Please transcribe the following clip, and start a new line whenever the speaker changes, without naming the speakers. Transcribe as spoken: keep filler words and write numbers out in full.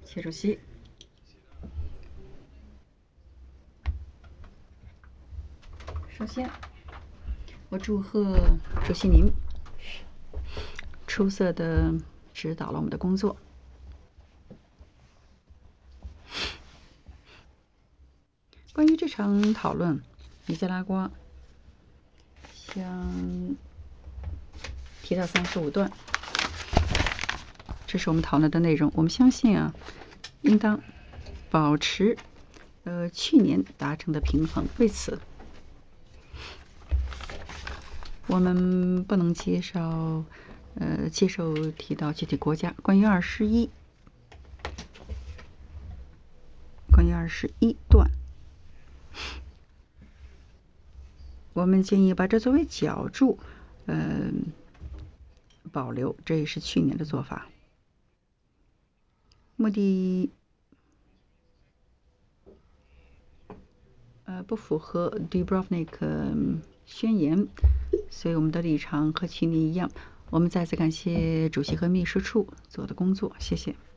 谢主席。首先，我祝贺主席您出色的指导了我们的工作。关于这场讨论，尼加拉瓜想提到三十五段，这是我们讨论的内容。我们相信啊，应当保持呃去年达成的平衡。为此，我们不能接受呃接受提到具体国家。关于二十一，关于二十一段，我们建议把这作为脚注，呃保留，这也是去年的做法。目的呃不符合 Dubrovnik 宣言，所以我们的立场和去年一样。我们再次感谢主席和秘书处做的工作，谢谢。